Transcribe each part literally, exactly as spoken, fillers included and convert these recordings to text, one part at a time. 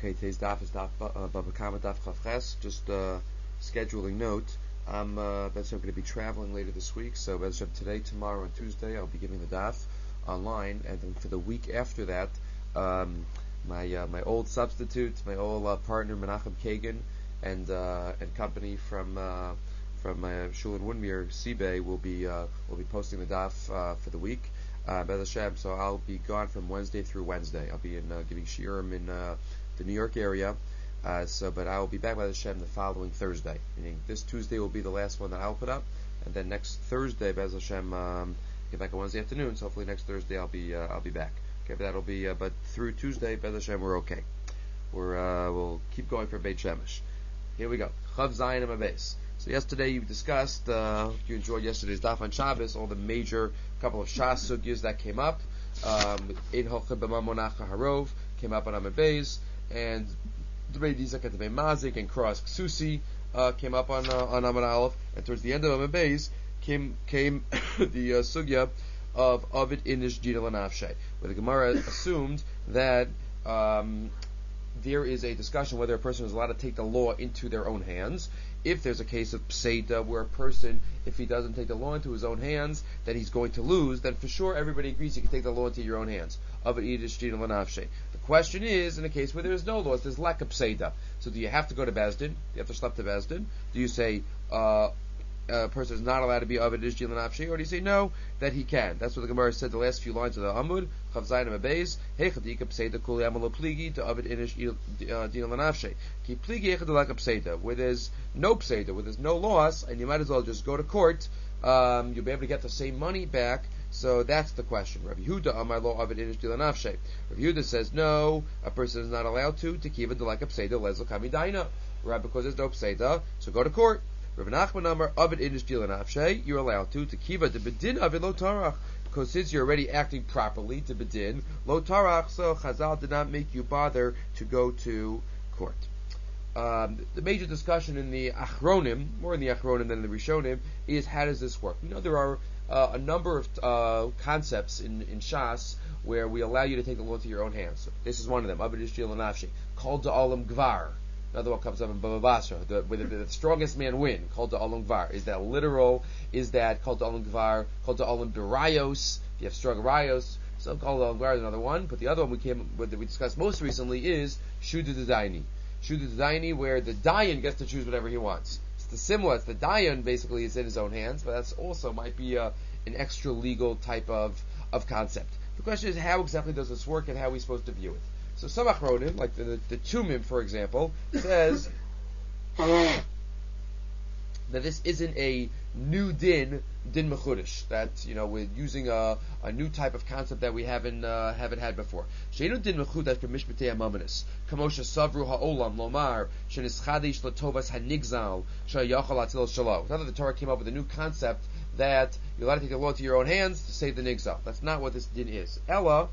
Okay, today's daf is daf uh, Baba Kama daf Chavches. Just uh, scheduling note. I'm uh, I'm going to be traveling later this week, so as of today, tomorrow, and Tuesday, I'll be giving the daf online, and then for the week after that, um, my uh, my old substitute, my old uh, partner Menachem Kagan, and uh, and company from uh, from my Shul in Woodmere, Seabay, will be uh, will be posting the daf uh, for the week. Uh, Bez Hashem, so I'll be gone from Wednesday through Wednesday. I'll be in uh, giving shiurim in uh, the New York area. Uh, so, but I will be back by Hashem the following Thursday. Meaning this Tuesday will be the last one that I'll put up, and then next Thursday, Bez Hashem, um, get back on Wednesday afternoon. So hopefully next Thursday I'll be uh, I'll be back. Okay, but that'll be. Uh, but through Tuesday, Bez Hashem, we're okay. We're uh, we'll keep going for Beit Shemesh. Here we go. Chav Zayin and Mabes. So yesterday you discussed, uh, you enjoyed yesterday's daf on Shabbos, all the major couple of Shas sugyas that came up. Um, Ein Hoche B'ma Monacha Harov came up on Amud Beis, and Dvei Dizak at Dvei Mazik and Cross Ksusi uh, came up on uh, on Amud Aleph, and towards the end of Amud Beis came came the uh, sugya of Ovid Inish Gina Lanafshe, where the Gemara assumed that um, there is a discussion whether a person is allowed to take the law into their own hands. If there's a case of pseida where a person, if he doesn't take the law into his own hands, that he's going to lose, then for sure everybody agrees you can take the law into your own hands. The question is, in a case where there is no laws, there's lack of pseida. So do you have to go to Bezdin? Do you have to schlep to Bezdin? Do you say uh, a person is not allowed to be Ovid Ish Dilan Nafshe, or do you say no, that he can? That's what the Gemara said the last few lines of the Amud, Chav Zayin Mabez, Hey Chadika Pseida Kuli Amalo Pligi to Ovid Inish Dilan Nafshe. Ki Pligi Echad Pseida, where there's no Pseida, where there's no loss, and you might as well just go to court, um, you'll be able to get the same money back. So that's the question. Rabbi Yehuda Amar Lo Ovid Inish Dilan Nafshe. Rabbi Yehuda says no, a person is not allowed to to kiva de like a Pseida Lezel Kami Daina. Right, because there's no Pseida, so go to court. Rav Nachman Amar Ovid Inish Dilan Nafshe. You're allowed to to kiva de bedin Ovid Lo Tarach. Because since you're already acting properly to bedin Lo Tarach, so Chazal did not make you bother to go to court. Um, the major discussion in the Achronim, more in the Achronim than in the Rishonim, is how does this work? You know, there are uh, a number of uh, concepts in, in Shas where we allow you to take the law into your own hands. So this is one of them. Abed Ishtil Nafshi. Called to Olam Gvar. Another one comes up in Baba Basra, the, where the, the strongest man win. Called to Olam Gvar. Is that literal? Is that called to Olam Gvar? Called to Olam Birayos? If you have strong Rayos. So called to Olam Gvar is another one. But the other one we came that we discussed most recently is Shudu Daini. Shudu Daini, where the Dayan gets to choose whatever he wants. It's the similar. It's the Dayan basically is in his own hands, but that's also might be a, an extra legal type of, of concept. The question is, how exactly does this work, and how are we supposed to view it? So some Achronim, like the, the, the Tumim, for example, says that this isn't a new din, din mechudish, that, you know, we're using a, a new type of concept that we haven't uh, haven't had before. Sheinu din mechudash b'mishpatei amaminus, kamosha savru ha'olam lomar shenischadish latovas hanigzal shayachal atil shalo. Now that the Torah came up with a new concept that you're allowed to take the law to your own hands to save the nigzal. That's not what this din is. Ella.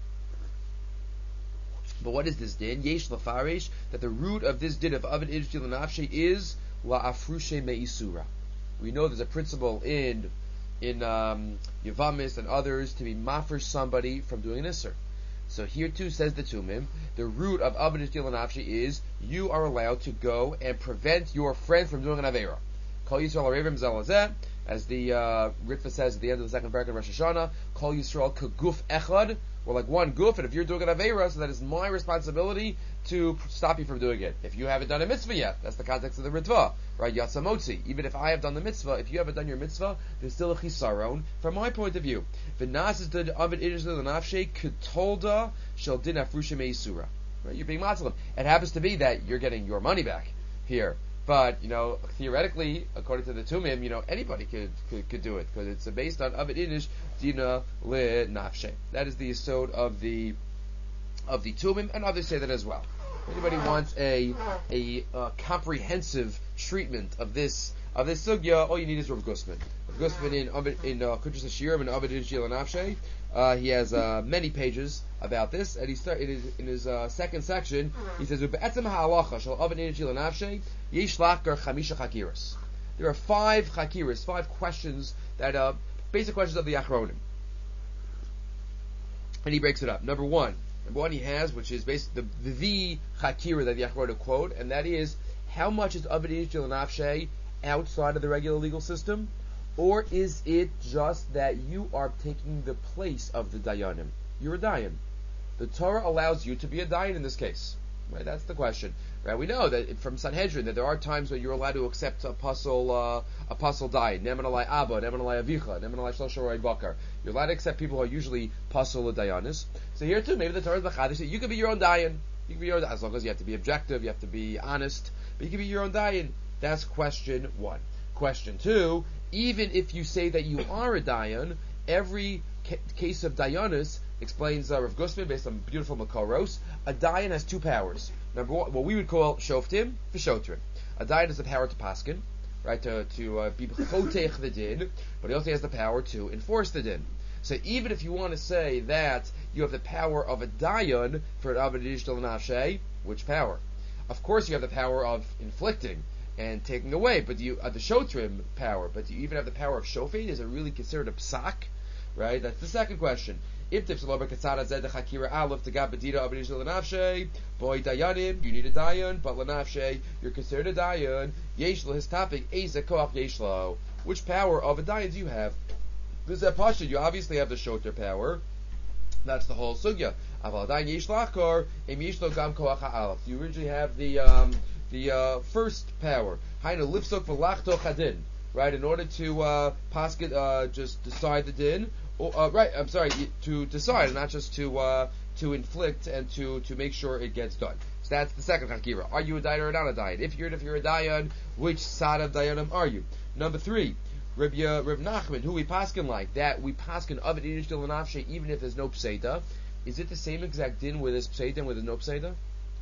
But what is this din? Yesh lafarish, that the root of this din of Ovid Ish Dilan Nafshe is la afrushe meisura. We know there's a principle in in um, Yavamis and others to be mafresh somebody from doing an isser. So here too says the Tumim, the root of Ovid Ish Dilan Nafshe is you are allowed to go and prevent your friend from doing an avera. Kol Yisrael arevim zalazeh, as the uh, Ritva says at the end of the second paragraph of Rosh Hashanah, Kol Yisrael kaguf echad. We're like one goof, and if you're doing an Aveira, so that is my responsibility to stop you from doing it. If you haven't done a mitzvah yet, that's the context of the Ritva, right? Yatsamotzi. Even if I have done the mitzvah, if you haven't done your mitzvah, there's still a chisaron, from my point of view. V'nas is the Ovid Ish Dilan Nafshe ketolda shel din afrusha meisura. Right? You're being matzalim. It happens to be that you're getting your money back here. But, you know, theoretically, according to the Tumim, you know, anybody could could, could do it, because it's based on Ovid Inish Dina Le Nafshe. That is the yesod of the of the Tumim, and others say that as well. If anybody wants a a uh, comprehensive treatment of this of this sugya, all you need is Rav Gusman. Rav Gusman in in uh, Kuntres Hashirim and Ovid Inish Dilan Nafshe. Uh, he has uh, many pages about this, and he start in his, in his uh, second section. He says, "Ube'etzem ha'alacha shel Ovid Inish Dilan Nafshe yesh lachkar chamisha chakiras." There are five chakiras, five questions that uh, basic questions of the Achronim, and he breaks it up. Number one, Number one, he has, which is basically the, the chakira that the Achronim to quote, and that is, how much is Abed Ish Nafshe outside of the regular legal system? Or is it just that you are taking the place of the Dayanim? You're a Dayan. The Torah allows you to be a Dayan in this case. Right? That's the question. Right? We know that from Sanhedrin that there are times when you're allowed to accept apostle uh, apostle Dayan. Neman alai Abba, Neman alai Avicha, Neman alai Shlosh Roi Bakar. You're allowed to accept people who are usually apostle or Dayanis. So here too, maybe the Torah is B'chadish. You can be your own Dayan. You can be your own, as long as you have to be objective, you have to be honest, but you can be your own Dayan. That's question one. Question two, even if you say that you are a Dayan, every ca- case of Dayanis, explains uh, Rav Gusman based on beautiful Makoros, a Dayan has two powers. Number one, what we would call Shoftim, V'Shotrim. A Dayan has the power to paskin, right, to, to uh, be chotech the din, but he also has the power to enforce the din. So even if you want to say that you have the power of a Dayan for an Abed Ish Nafshe, which power? Of course you have the power of inflicting and taking away, but do you uh, the Shotrim power, but do you even have the power of Shofet? Is it really considered a psak? Right? That's the second question. If the Shalober Katzara Zed Chakira Aleph to Gabadira Abed Ish Lanafshe, boy Dayanim, you need a Dayan, but Lanafshe, you're considered a Dayan. Yeshlo, his topic, Eza Koach Yeshlo. Which power of a Dayan do you have? This is a Pashut, you obviously have the Shoter power. That's the whole sugya. Aval Dayan Yeshlachor, Em Yeshlo Gam Koach Aleph. You originally have the um, the uh, first power. Hainu Lipsok V'Lachto Chadin. Right, in order to uh, pasket, uh, just decide the din. Or, uh, right, I'm sorry, to decide, not just to uh, to inflict and to, to make sure it gets done. So that's the second chakira. Are you a dayan or not a dayan? If you're if you're a dayan, which side of dayanim are you? Number three, Reb, uh, Reb Nachman, who we paskin like that we paskin of it inish dilanafshe even if there's no pseida. Is it the same exact din with this pseida and with the no pseida?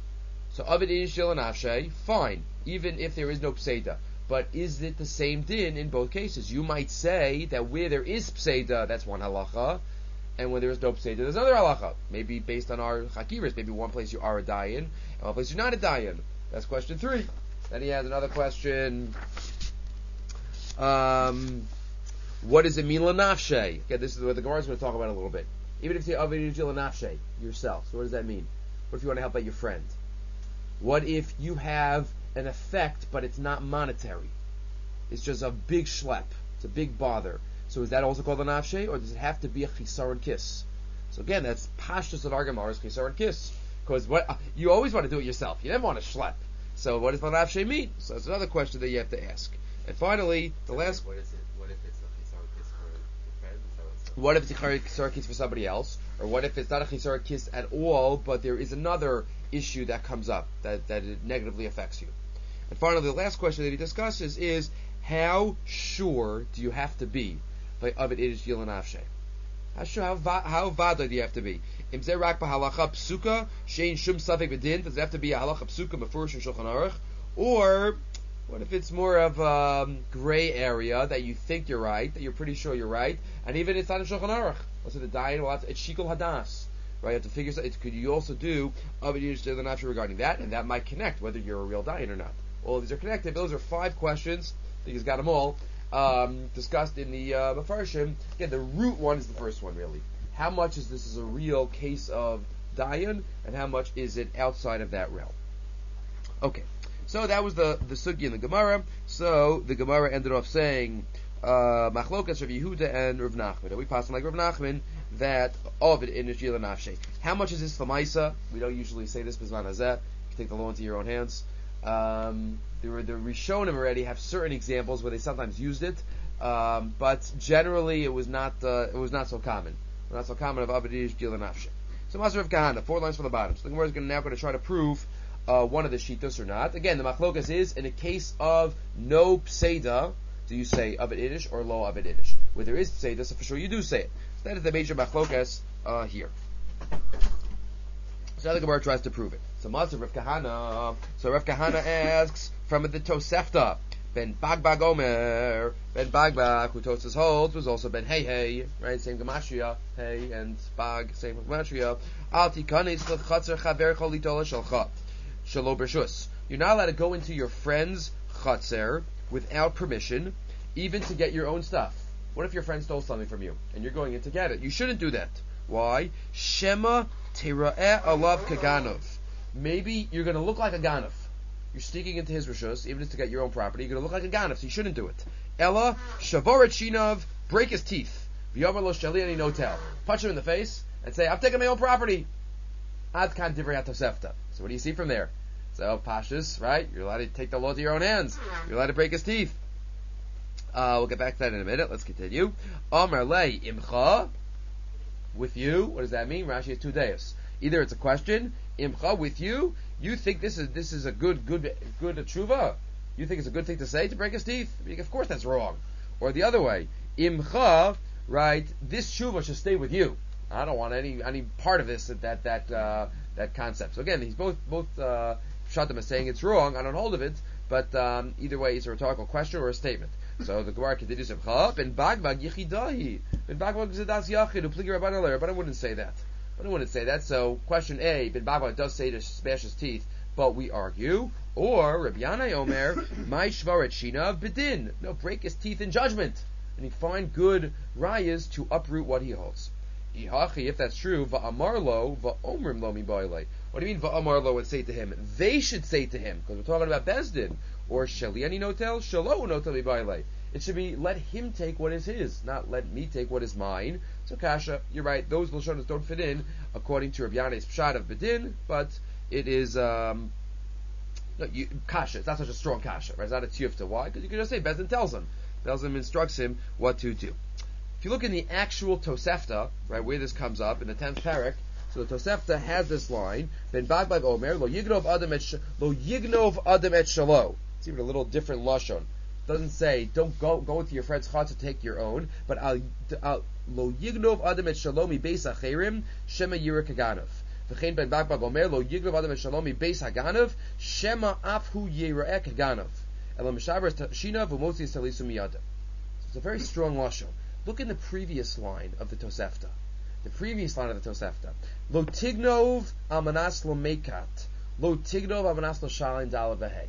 So of it inish dilanafshe, fine, even if there is no pseida. But is it the same din in both cases? You might say that where there is pseida, that's one halacha, and when there is no pseida, there's another halacha. Maybe based on our chakiras, maybe one place you are a dayan, and one place you're not a dayan. That's question three. Then he has another question. Um, what does it mean lanafshe? Okay, this is what the Gemara is going to talk about a little bit. Even if you say avidu lanafshe yourself, so what does that mean? What if you want to help out your friend? What if you have an effect, but it's not monetary? It's just a big schlep. It's a big bother. So is that also called a nafshe, or does it have to be a chisaron kiss? So again, that's pashtus of our Gemara is chisaron kiss, because what uh, you always want to do it yourself. You never want to schlep. So what does nafshe mean? So that's another question that you have to ask. And finally, the last. What is it? What if it's a chisaron kiss for your friend? Is that what it's What if it's a chisaron kiss for somebody else, or what if it's not a chisaron kiss at all, but there is another issue that comes up that that it negatively affects you? And finally, the last question that he discusses is, how sure do you have to be by of it is yil nafshe? How sure, how va, how vada do you have to be? Im zeh rak b'halacha psuka shein shum safek b'din. Does it have to be a halacha psuka befurish in Shulchan Aruch, or what if it's more of a um, gray area that you think you're right, that you're pretty sure you're right, and even it's not in Shulchan Aruch? Also, the dayan will have to, it's shikul hadas. Right, you have to figure. It, could you also do of it is yil nafshe regarding that, and that might connect whether you're a real dayan or not. All of these are connected. Those are five questions. I think he's got them all um, discussed in the uh, Mefarshim. Again, the root one is the first one, really. How much is this is a real case of dayan, and how much is it outside of that realm? Okay, so that was the the sugi in the Gemara. So the Gemara ended off saying Machlokas Rav Yehuda and Rav Nachman. We pass on like Rav Nachman that of it in Nishila Nafshe. How much is this Lamaisa? We don't usually say this, Bizman Hazeh. You can take the law into your own hands. Um, the, the Rishonim already have certain examples where they sometimes used it, um, but generally it was not uh, it was not so common. Not so common of Abadish Gil and Nafshe. So Maser of Kahana, four lines from the bottom. So the Gemara is now going to try to prove uh, one of the Shitos or not. Again, the Machlokas is in a case of no Pseida, do you say Abed Idish or Lo Abed Idish? Where there is Pseida, so for sure you do say it. So that is the major Machlokas uh, here. So now the Gemara tries to prove it. So Maser Rav Kahana. So Rav Kahana asks from the Tosefta. Ben Bagbag Omer. Ben Bagbag, who Tosas holds, was also Ben Hey Hey, right? Same Gematria, Hey, and Bag, same Gematria. Al Tikanis L'Chatzer Chaver Cholitola Shalcha. Shalo Bershus. You're not allowed to go into your friend's Chatzer without permission, even to get your own stuff. What if your friend stole something from you, and you're going in to get it? You shouldn't do that. Why? Shema Tera'eh alav kaganov. Maybe you're going to look like a ganov. You're sneaking into his rishus, even if it's to get your own property. You're going to look like a ganov, so you shouldn't do it. Ella shavoret shinav, break his teeth. V'yomer lo shaliani notel. Punch him in the face and say, "I'm taking my own property." Ad kan divrei Tosefta. So what do you see from there? So pashas, right? You're allowed to take the law to your own hands. You're allowed to break his teeth. Uh, we'll get back to that in a minute. Let's continue. Amar le imcha, with you. What does that mean? Rashi has two days. Either it's a question, imcha, with you. You think this is this is a good good good tshuva? You think it's a good thing to say to break his teeth? I mean, of course that's wrong. Or the other way, imcha, right? This tshuva should stay with you. I don't want any any part of this that that uh, that concept. So again, he's both both uh, Shatim is saying it's wrong. I don't hold of it, but um, either way, it's a rhetorical question or a statement. So the Gemara continues, "Ben bagbag yichidahi, ben bagbag zedas yachid upligi rabbanan le." Rabbanan wouldn't say that. Rabbanan wouldn't say that. So question A, ben bagbag does say to smash his teeth, but we argue. Or Rabbi Yanai Omer, my shvaret shinav bedin. No, break his teeth in judgment, and he find good rayas to uproot what he holds. If that's true, va'amarlo va'omrim lo mi ba'ilei. What do you mean va'amarlo would say to him? They should say to him, because we're talking about Bezdin. Or shaliani notel, shalo notel mi ba'ilei. It should be let him take what is his, not let me take what is mine. So Kasha, you're right, those Lashonas don't fit in according to Rabbi Yanai's pshat of Bedin, but it is um, no, you, Kasha, it's not such a strong Kasha, right? It's not a tiyufta. Why? Because you can just say Bezdin tells him. Tells him, instructs him what to do. If you look in the actual Tosefta, right, where this comes up in the tenth parak, so the Tosefta has this line: Ben bagbag omer lo yignov adam et lo yignov adam et shalo. It's even a little different lashon. It doesn't say don't go go into your friend's chat to take your own, but al lo yignov adam et shalo mi beis acherim shema yira kaganov. V'chein ben bagbag omer lo yignov adam et shalo mi beis haganov shema afhu yira kaganov. Elo mishaber shina v'motzi salisu miyada. It's a very strong lashon. Look in the previous line of the Tosefta. The previous line of the Tosefta. Lo tignov amanas lo mekat. Lo tignov amanas lo shalim dala v'hei.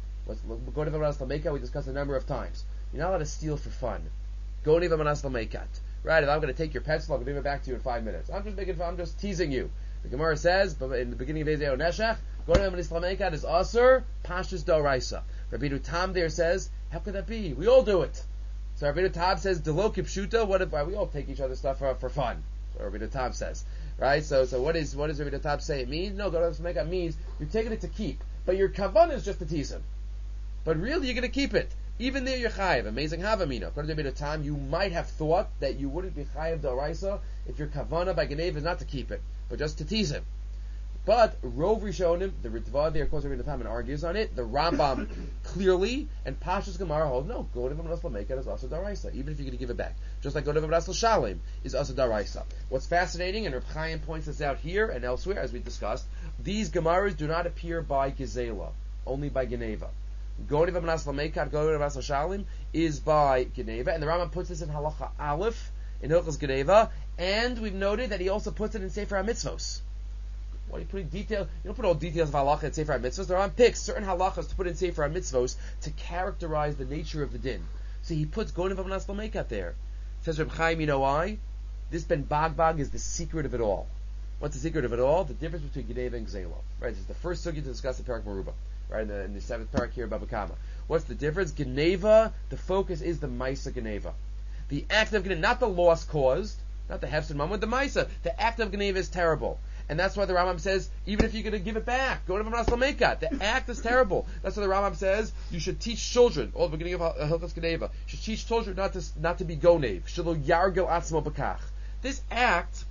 Go to amanas lo mekat, we discussed a number of times. You're not allowed to steal for fun. Go to amanas lo mekat. Right, if I'm going to take your pencil, I'm going to give it back to you in five minutes. I'm just making fun, I'm just teasing you. The Gemara says, but in the beginning of Ezeo Neshach, go to amanas lo mekat is asur, pashtus doraisa. Rabbi Tam there says, how could that be? We all do it. So Rabbeinu Tam says, "Delo kipshuta." What if we all take each other's stuff for, for fun? So Rabbeinu Tam says, right? So, so what is what does Rabbeinu Tam say? It means no. Go to make it means you're taking it to keep, but your kavan is just to tease him. But really, you're going to keep it. Even there, you're chayiv. Amazing havamina. According to Rabbeinu Tam, you might have thought that you wouldn't be chayiv d'oraisa if your kavana by Genev is not to keep it, but just to tease him. But Rov Rishonim, the Ritva there, of course, Rabbeinu Tam argues on it. The Rambam clearly, and Pashas Gemara holds no. Go to V'manas L'Mekat is also daraisa, even if you're going to give it back. Just like go to V'manas L'Shalim is also daraisa. What's fascinating, and Reb Chaim points this out here and elsewhere, as we discussed, these Gemaras do not appear by Gezela, only by Geneva. Go to V'manas L'Mekat, go to V'manas L'Shalim is by Geneva, and the Rambam puts this in Halacha Aleph in Hilchos Geneva, and we've noted that he also puts it in Sefer HaMitzvos. Why are you putting detail? You don't put all details of halacha in Sefer HaMitzvos. There aren't picks, certain halachas to put in Sefer HaMitzvos to characterize the nature of the din. So he puts Gonim V'manas L'Mekat there. Says Reb Chaim, you know why? This Ben Bagbag is the secret of it all. What's the secret of it all? The difference between Geneva and Gzela. Right? This is the first sugya to discuss in Parak Meruba. Right? In the, in the seventh parak here, Baba Kama. What's the difference? Geneva, the focus is the Maisa Geneva. The act of Geneva, not the loss caused, not the Hefsed Mamon, the Maisa. The act of Geneva is terrible. And that's why the Rambam says, even if you're going to give it back, go to V'manas L'Mekat. The act is terrible. That's why the Rambam says, you should teach children, all the beginning of Hilchos Geneva, you should teach children not to not to be gonev. Shelo yargel atzmo b'kach. This act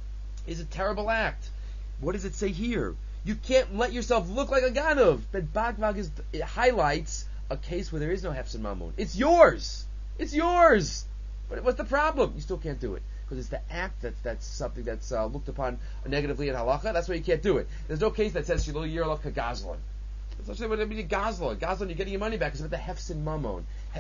is a terrible act. What does it say here? You can't let yourself look like a ganov. But Bagbag is, it highlights a case where there is no hefsed mamon. It's yours. It's yours. But what's the problem? You still can't do it. Because it's the act that's, that's something that's uh, looked upon negatively in halacha. That's why you can't do it. There's no case that says shelo yirlach kagazlan. That's actually what I mean. Gazlan, gazlan, you're getting your money back. It's about the hefsin mamon.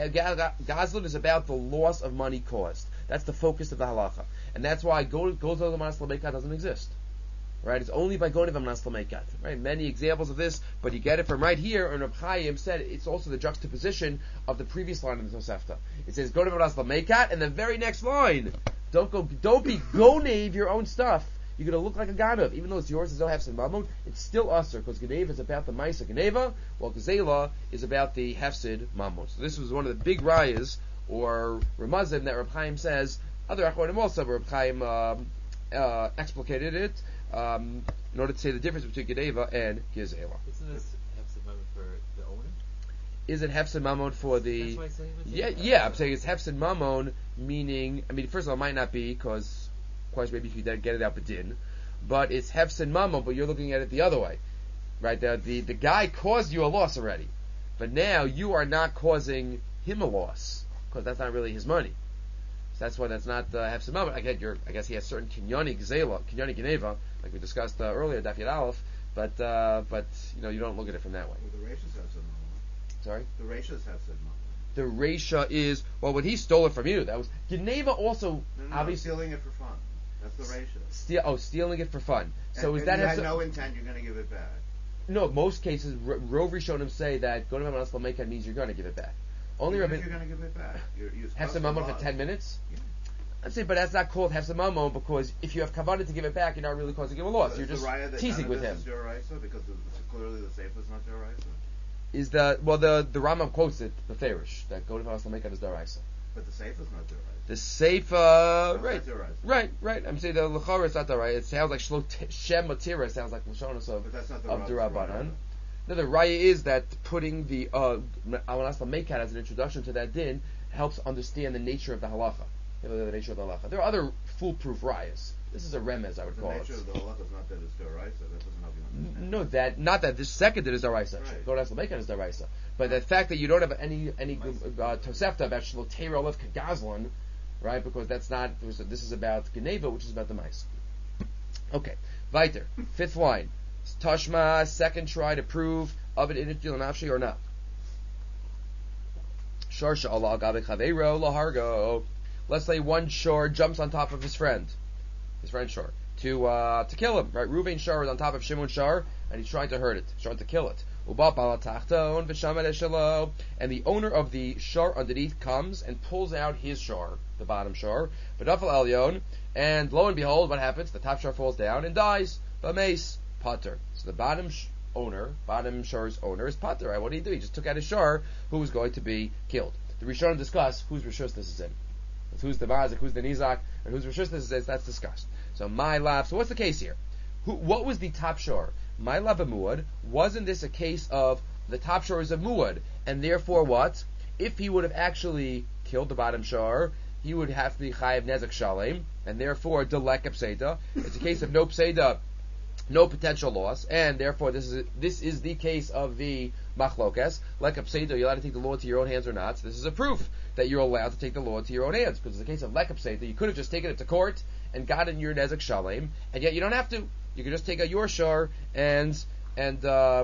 Gazlan is about the loss of money caused. That's the focus of the halacha, and that's why go goes to the V'manas L'Mekat doesn't exist. Right? It's only by going to V'manas L'Mekat. Right? Many examples of this, but you get it from right here. And Reb Chaim said it's also the juxtaposition of the previous line in the Tosefta. It says go to V'manas L'Mekat, and the very next line. Don't go. Don't be gonev your own stuff. you're going to look like a ganav. Even though it's yours, it's no hefsed mamon, it's still usher, because Geneva is about the Maisa Geneva, while Gezela is about the hefsed mamon. So this was one of the big rayas, or Ramazim, that Reb Chaim says, other Achronim also, Reb Chaim um, uh, explicated it, um, in order to say the difference between Geneva and Gezela. Isn't this hefsed mamon for the owner? Is it hefsed mamon for the? That's why I say Yeah, yeah. I'm saying it's hefsed mamon, meaning, I mean, first of all, it might not be, because, of course, maybe if you get it out bedin, but it's hefsed mamon, but you're looking at it the other way, right? The, the the guy caused you a loss already, but now you are not causing him a loss, because that's not really his money. So that's why that's not uh, hefsed mamon. Again, you're, I guess he has certain kinyoni gzela, kinyoni geneva, like we discussed uh, earlier, Daf Yud Aleph, but uh, but you know you don't look at it from that way. Well, the ratios have some. Sorry. The ratios have said mamon. The Reisha is, well, when he stole it from you, that was, Geneva also, No, no, obviously, no, stealing it for fun. That's the ratio. steal, oh, stealing it for fun. So and, is and that you have had some- no intent, you're going to give it back. no, most cases, R- Rov Rishonim say that go to Mamas Lameka means you're going to give it back. Only Even Rabbi, if you're going to give it back. You're, you're Hefsed supposed to Mamon for love. ten minutes? Yeah. I'm saying, but that's not called Hefsed Mamon, because if you have kavanah to give it back, you're not really causing him a loss. So You're is just the raya that teasing none with of him. this is Yoraisa because it's clearly the safe is not Yoraisa? Is the, well, the, the Rambam quotes it, the Farish, that go to Mamas Lameka is Daraisa. But the safe is not Yoraisa. The safe, uh, That's right. not Yoraisa. Right, right. I'm saying the L'chara is not the right. It sounds like Shlo T- Shem Matira sounds like Lashonos of But that's not the of Rav- Durabanan. Raya. No, the raya is that putting the uh, Amanas Lamekat as an introduction to that din helps understand the nature of the halacha. You know, the nature of the halacha. There are other foolproof rayas. This is a remez, I would The call nature it. of the halacha is not that it's Yoraisa. That doesn't help you understand. No, that not that this second din is daraisa. Right. Go to Lamekat is daraisa. But the fact that you don't have any any uh, tosefta about Shlo Teira Olev Kagazlan, right? Because that's not. This is about Geneva, which is about the mice. Okay, weiter. Fifth line. Tashma, second try to prove of it in nafshi or not. Sharsha Allah gabe chaveiro lahargo. Let's say one shor jumps on top of his friend, his friend shor, to uh, to kill him. Right, Reuven shor is on top of Shimon shor, and he's trying to hurt it, he's trying to kill it. Uba balatachton v'shamed eshelo, and the owner of the shor underneath comes and pulls out his shor, the bottom shor, v'dafal elyon, and lo and behold, what happens? The top shor falls down and dies. B'meis pater. So the bottom sh- owner, bottom shor's owner is pater. Right? What did he do? He just took out his shor who was going to be killed. The Rishonim discuss whose rishus this is in. Who's the mazik, who's the nizak, and whose rishus this is in. That's discussed. So my lab. So what's the case here? Who, what was the top shor? My lab muad. Wasn't this a case of the top shor is a muad, and therefore what? If he would have actually killed the bottom shor, he would have to be chayav nezek shalem, and therefore delek pseida. It's a case of no pseida, no potential loss, and therefore this is this is the case of the machlokas. Like pseida, you're allowed to take the law into your own hands or not. So this is a proof that you're allowed to take the law into your own hands, because it's a case of lek pseida. You could have just taken it to court and gotten your nezek shalem, and yet you don't have to. You can just take a your shor and and uh,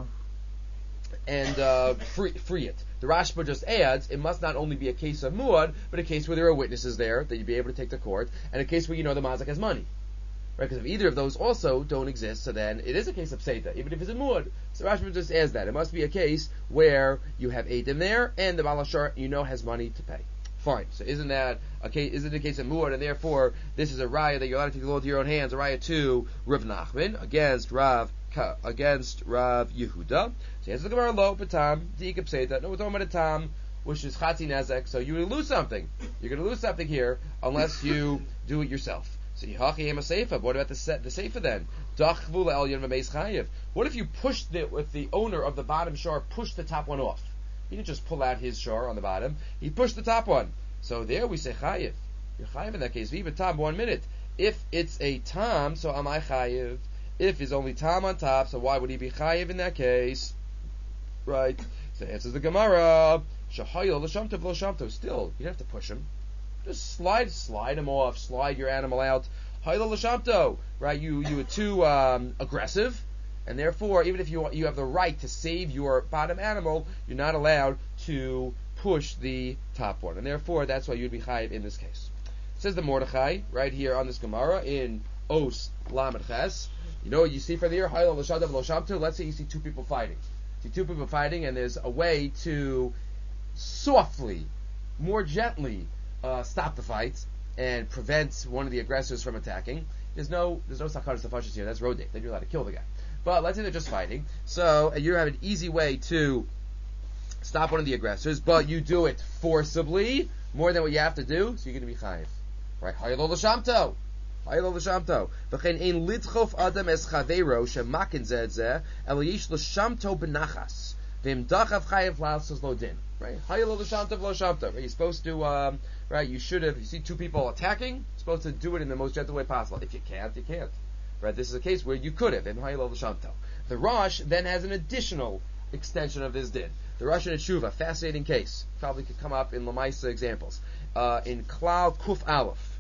and uh, free free it. The Rashba just adds, it must not only be a case of muad, but a case where there are witnesses there that you'd be able to take to court, and a case where you know the mazik has money. Right? Because if either of those also don't exist, so then it is a case of pseita, even if it's a muad. So Rashba just adds that. It must be a case where you have Eidim there, and the Balashar, you know, has money to pay. Fine. So isn't that a case, isn't it a case of muad, and therefore this is a raya that you're allowed to take the law into your own hands, a raya to Rav Nachman, against Rav against Rav Yehuda. So he has the Gemara lo patam diikab seita. No, we're talking about a tam, which is chatzi nezek. So you're going to lose something. You're going to lose something here unless you do it yourself. So yihachi hema seifa. What about the se- the seifa then? Dachvu le'elyon v'meis chayiv. What if you pushed it with the owner of the bottom shor pushed the top one off? He didn't just pull out his shor on the bottom. He pushed the top one. So there we say chayiv. You're chayiv in that case. Viva tam. One minute. If it's a tam, so am I chayiv? If he's only tam on top, so why would he be chayiv in that case? Right. So answers the Gemara. Shahayil l'shamtov l'shamtov. Still, you don't have to push him. Just slide, slide him off. Slide your animal out. Hayil l'shamto. Right. You you were too um, aggressive, and therefore, even if you you have the right to save your bottom animal, you're not allowed to push the top one, and therefore, that's why you'd be chayiv in this case. Says the Mordechai right here on this Gemara in Os Lamed Ches. You know what you see from here? Let's say you see two people fighting. You see two people fighting, and there's a way to softly, more gently, uh, stop the fight and prevent one of the aggressors from attacking. there's no there's no sakanas nefashos here. That's road then you're allowed to kill the guy. But let's say they're just fighting, so you have an easy way to stop one of the aggressors, but you do it forcibly more than what you have to do, so you're going to be chayiv, right? Haylo l'shamto, haylo l'shamto. V'chein ein lidchof adam es chaveiro shemakin zedze el yish l'shamto benachas v'im dachav chayiv la'asos lo din. Right? Haylo l'shamto v'lo shamto. You're supposed to, um, right? You should have. You see two people attacking, you're supposed to do it in the most gentle way possible. If you can't, you can't. Right? This is a case where you could have. In Haylo l'shamto. The Rosh then has an additional extension of this din. The Rosh in Tshuva, fascinating case. Probably could come up in Lamaisa examples. Uh, in Klal Kuf Aleph.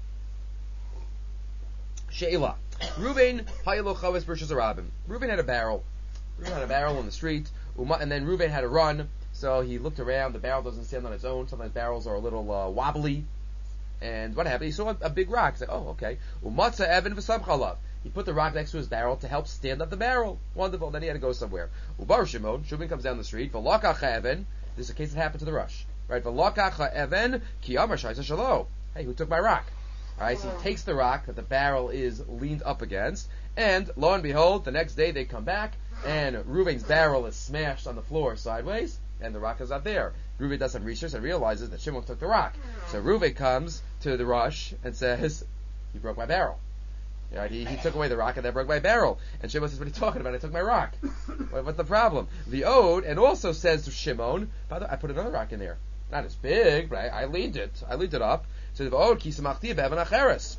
Sheila. Reuven Haylo Chavis Bershus Arabim. Reuven had a barrel. Reuven had a barrel in the street, and then Reuven had a run. So he looked around. The barrel doesn't stand on its own. Sometimes barrels are a little uh, wobbly. And what happened? He saw a, a big rock. He's like, oh, okay. Umatza Evan v'samchalav. He put the rock next to his barrel to help stand up the barrel. Wonderful. Then he had to go somewhere. Ubar Shimon. Shimon comes down the street. V'lakacha Evan. This is a case that happened to the Rush. Right? V'lakacha Evan ki amar shaisa shalo. Hey, who took my rock? All right. So he takes the rock that the barrel is leaned up against, and lo and behold, the next day they come back, and Reuven's barrel is smashed on the floor sideways. And the rock is not there. Reuven does some research and realizes that Shimon took the rock. So Reuven comes to the Rush and says, "You broke my barrel. Right? He, he took away the rock and then broke my barrel." And Shimon says, "What are you talking about? I took my rock. What, what's the problem?" The Ode and also says to Shimon, "By the way, I put another rock in there. Not as big, but I, I leaned it. I leaned it up." So the Ode kisamachti be'evan acheres.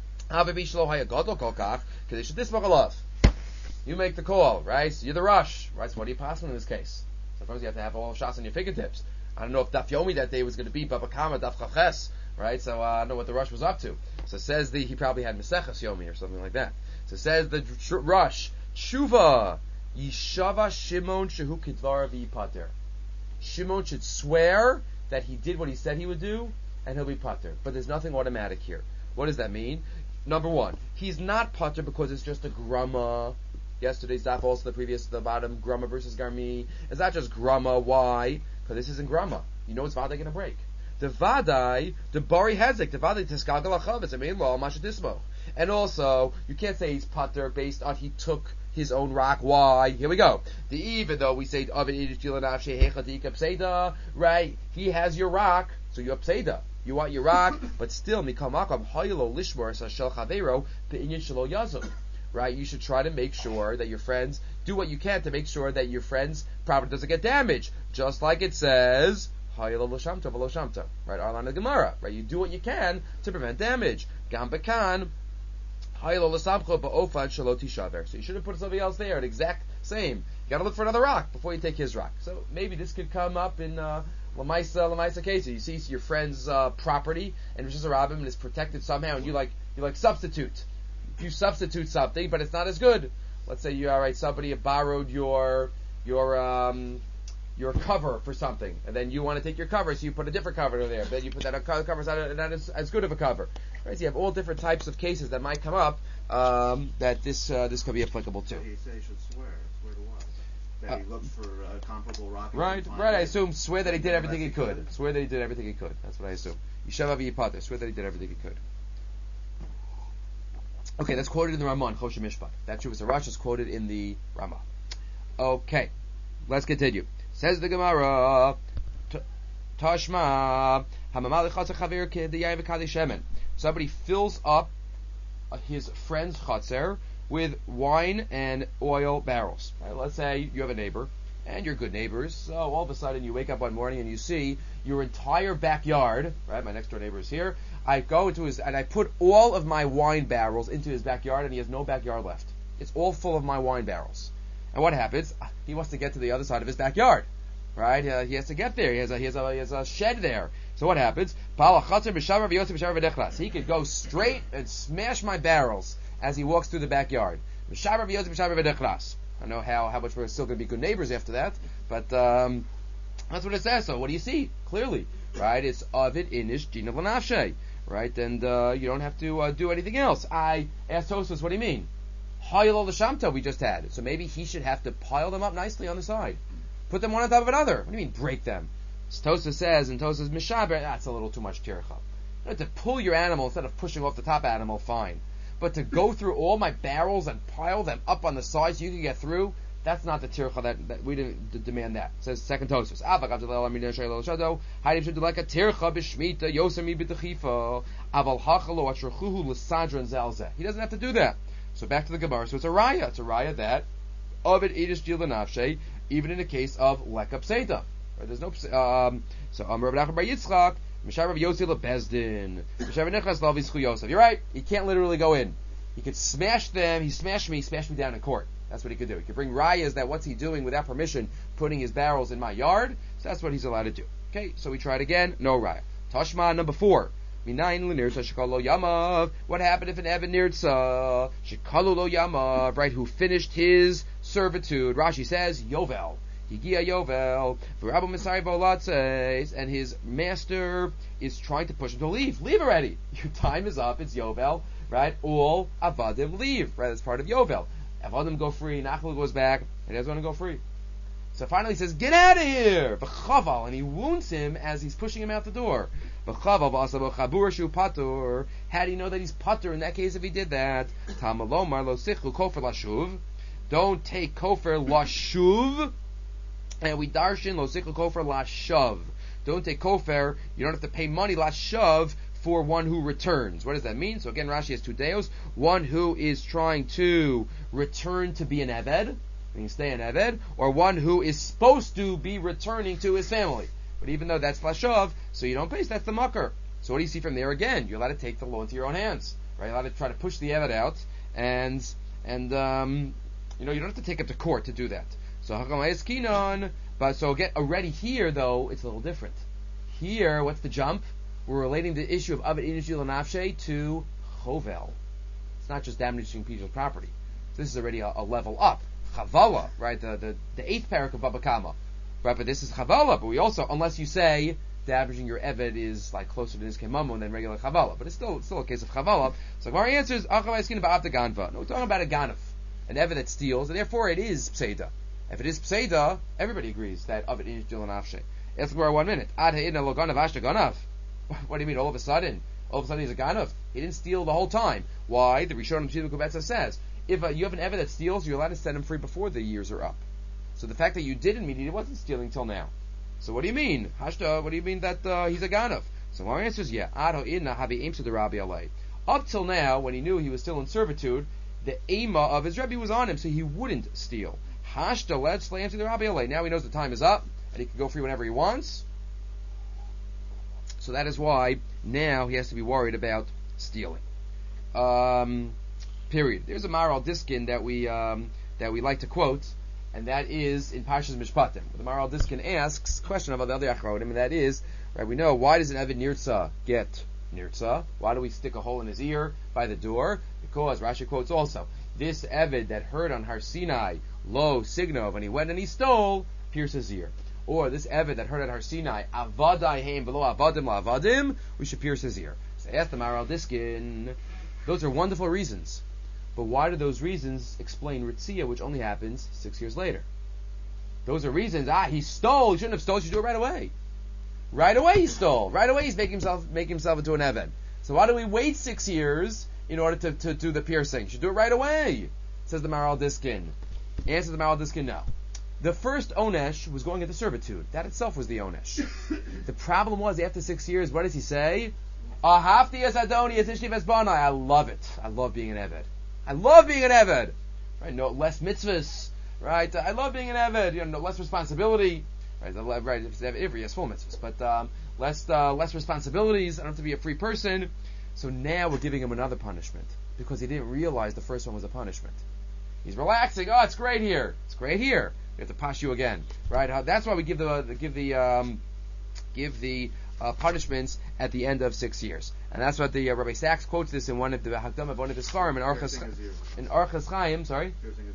You make the call, right? So you're the Rush, right? So what are you passing in this case? Sometimes you have to have all shots on your fingertips. I don't know if Daf Yomi that day was going to be Baba Kama Daf Chaches, right? So uh, I don't know what the Rush was up to. So says the he probably had Meseches Yomi or something like that. So says the tr- Rush Tshuva Yishava Shimon Shehu Kidvar V'Yipater. Shimon should swear that he did what he said he would do, and he'll be pater. But there's nothing automatic here. What does that mean? Number one, he's not pater because it's just a grama. Yesterday's daf, also the previous, the bottom, grama versus garmi. It's not just grama. Why? Because this isn't grama. You know it's vadai going to break. The vadai, the bari hezek, the vadai tiskagal achav, it's a main law, mashadismo. And also, you can't say he's pater based on he took his own rock. Why? Here we go. The even though we say right? He has your rock, so you upseda. You want your rock, but still mikamakam haylo lishmor sashel chavero pe'inyan shelo yazov. Right? You should try to make sure that your friends do what you can to make sure that your friend's property doesn't get damaged. Just like it says, haylo l'shamto v'lo shamto. Right? Arlan the Gemara. Right? You do what you can to prevent damage. Gam bekan haylo l'samcho ba'ofad shelo tishaver. So you should have put somebody else there. The exact same. You got to look for another rock before you take his rock. So maybe this could come up in uh, Lamaisa Lamaisa case. You see your friend's uh, property and it's just a robin and it's protected somehow, and you like you like substitute. You substitute something, but it's not as good. Let's say you, all right, somebody borrowed your your um, your cover for something, and then you want to take your cover, so you put a different cover there. Then you put that cover, not, not as, as good of a cover. Right? So you have all different types of cases that might come up um, that this uh, this could be applicable to. So he said he should swear. Swear to what? That he Uh, looked for a comparable rock. Right, right. I assume swear that he did everything he could. Swear that he did everything he could. That's what I assume. Yishava v'yipater. Swear that he did everything he could. Okay, that's quoted in the Ramon, Choshe Mishpat. That Shuvas Arash is quoted in the Ramah. Okay, let's continue. Says the Gemara, Tashma, somebody fills up his friend's chatzer with wine and oil barrels. Right, let's say you have a neighbor, and you're good neighbors, so all of a sudden you wake up one morning and you see your entire backyard, right, my next door neighbor is here, I go into his, and I put all of my wine barrels into his backyard, and he has no backyard left. It's all full of my wine barrels. And what happens? He wants to get to the other side of his backyard, right? Uh, he has to get there. He has a, he has a, he has a shed there. So what happens? He could go straight and smash my barrels as he walks through the backyard. I don't know how, how much we're still going to be good neighbors after that, but um, that's what it says. So what do you see? Clearly, right? It's Ovid Inish Gina Lanafshe. Right, and uh, you don't have to uh, do anything else. I asked Tosfos, what do you mean? Haylo l'shamto we just had. So maybe he should have to pile them up nicely on the side. Put them one on top of another. What do you mean break them? Tosfos says, and Tosfos Mishaber, that's a little too much tircha. You have to pull your animal instead of pushing off the top animal, fine. but to go through all my barrels and pile them up on the side so you can get through, that's not the tircha that, that we didn't d- demand that. It says second Tosfos. He doesn't have to do that. So back to the Gemara. So it's a raya. It's a raya that Ovid Eidish Dil Nafshe, even in the case of Lekab Seda. Right? There's no um, so um, Rabbi Nachman Bar Yitzchak, Mishar Rabbi Yossi LeBezdin, Mishar Nechas Lavi Schu Yosef. You're right. He can't literally go in. He could smash them. He smashed me. He smashed me down in court. That's what he could do. He could bring rayas that what's he doing without permission, putting his barrels in my yard. So that's what he's allowed to do. Okay, so we tried again. No raya. Tashma number four. Minayin l'nirtza shekalo yamav. What happened if an Evan nirtza shekalo lo yamav, right? Who finished his servitude? Rashi says Yovel. Higia Yovel. V'Rabbi Misai Volatzes, and his master is trying to push him to leave. Leave already. Your time is up. It's Yovel, right? All avadim leave. Right? That's part of Yovel. Avadim go free. Nachal goes back, and he doesn't want to go free. So finally he says, "Get out of here!" V'chaval, and he wounds him as he's pushing him out the door. V'chaval v'asabo chabur shu patur. How do you know that he's patur in that case if he did that? Tamalomar lo sichu kofer lashuv. Don't take kofer lashuv. And we darshin lo sichu kofer lashav. Don't take kofer. You don't have to pay money lashav for one who returns. What does that mean? So again, Rashi has two deos. One who is trying to return to be an eved, meaning stay an eved, or one who is supposed to be returning to his family. But even though that's lashav, so you don't pay, so that's the mucker. So what do you see from there again? You're allowed to take the law into your own hands. Right? You're allowed to try to push the eved out, and and um, you know, you don't have to take it to court to do that. So Hakam but so again, already here though, it's a little different. Here, what's the jump? We're relating the issue of Avid Eidish Dil Nafshe to Chovel. It's not just damaging people's property. So this is already a, a level up. Chavala, right? The the, the eighth parak of Baba Kama. Right, but this is Chavala, but we also, unless you say damaging your Eved is like closer to Nizkei Mammon than regular Chavala, but it's still it's still a case of Chavala. So our answer is Achavai Skin Ba'av the Ganva. No, we're talking about a Ganaf, an Eved that steals, and therefore it is Pseida. If it is Pseida, everybody agrees that Avid Eidish Dil Nafshe. Ask Gemara one minute. Ad Ha'idna Lo Ganav Ashta Ganav. What do you mean? All of a sudden, all of a sudden he's a ganav. He didn't steal the whole time. Why? The Rishon Shimon Kubetza says, if uh, you have an Eved that steals, you're allowed to set him free before the years are up. So the fact that you didn't mean he wasn't stealing till now. So what do you mean? Hashta, what do you mean that uh, he's a ganav? So our answer is yeah. Ado inna havi aim to the Rabbi alay. Up till now, when he knew he was still in servitude, the aima of his Rebbe was on him, so he wouldn't steal. Hashta, let's lay him to the Rabbi alay. Now he knows the time is up, and he can go free whenever he wants. So that is why now he has to be worried about stealing. Um, period. There's a Maral Diskin that we um, that we like to quote, and that is in Parshas Mishpatim. The Maral Diskin asks a question about the other Achronim, and that is, right? We know, why does an Eved Nirtza get Nirtza? Why do we stick a hole in his ear by the door? Because Rashi quotes also, this Eved that heard on Har Sinai lo signov, and he went and he stole, pierced his ear. Or this Eved that heard at Har Sinai, avadai heim velo avadim la avadim, we should pierce his ear. So ask the Maral Diskin. Those are wonderful reasons. But why do those reasons explain Ritzia, which only happens six years later? Those are reasons, ah, he stole, he shouldn't have stole, he should do it right away. Right away he stole. Right away he's making himself make himself into an Eved. So why do we wait six years in order to, to do the piercing? You should do it right away, says the Maral Diskin. Answer the Maral Diskin, no. The first Onesh was going into servitude. That itself was the Onesh. The problem was, after six years, what does he say? Ahavti es Adoni es Ishni Vesbanai. I love it. I love being an Eved. I love being an Eved. Right? No less mitzvahs. Right? I love being an Eved. You know, no less responsibility. Right? Right? If every has full mitzvahs, but um, less uh, less responsibilities. I don't have to be a free person. So now we're giving him another punishment because he didn't realize the first one was a punishment. He's relaxing. Oh, it's great here. It's great here. We have to pass you again, right? That's why we give the give the um, give the uh, punishments at the end of six years, and that's what the uh, Rabbi Sachs quotes this in one of the Hakdam of one of his Sfarim in Archas in Archas Chaim. Sorry,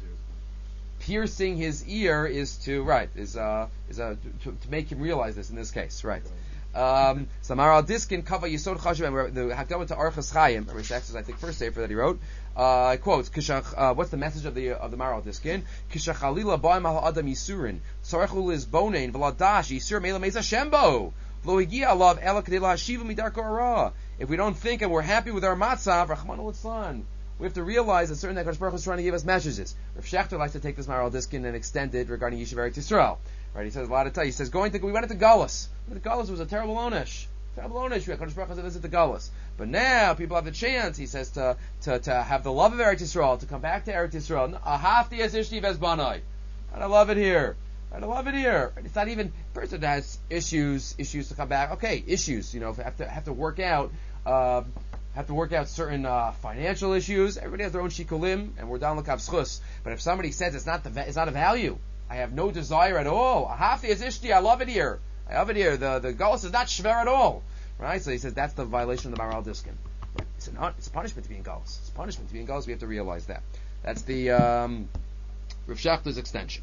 piercing his ear is to right is uh is uh to, to make him realize this in this case, right? Um, so Maral Diskin Kava Yisod Chashuv, the Hakdama to Archas Chaim, Rabbi Sachs is I think first sefer that he wrote. Uh, quotes, uh, what's the message of the of the Maral Diskin? Kishachalila ba'im al adam yisurin, tzarechul is bonein v'ladash yisur meila meza shembo lo higia alav ela kedei la'ashiva midarko hara. If we don't think and we're happy with our matzav, Rachmana litzlan, we have to realize that certain HaKadosh Baruch Hu is trying to give us messages. Rav Shechter likes to take this Maral Diskin and extend it regarding Yeshiva Eretz Yisrael. Right? He says a lot of times. He says going to we went into Galus. The Galus was a terrible onesh. Terrible onesh. HaKadosh Baruch Hu said visit the Galus. But now people have the chance. He says to to, to have the love of Eretz Yisrael, to come back to Eretz Yisrael. Ahafti es ishti vezbanai. And I love it here. And I love it here. And it's not even a person that has issues issues to come back. Okay, issues. You know, have to have to work out. Uh, have to work out certain uh, financial issues. Everybody has their own shikulim, and we're down l'kav schus. But if somebody says it's not the va- it's not a value, I have no desire at all. Ahafti es ishti. I love it here. I love it here. The the galus is not shver at all. Right? So he says that's the violation of the Maral Diskin. It's a it's a punishment to be in galus. It's a punishment to be in galus. We have to realize that. That's the um, Rav Shechter's extension.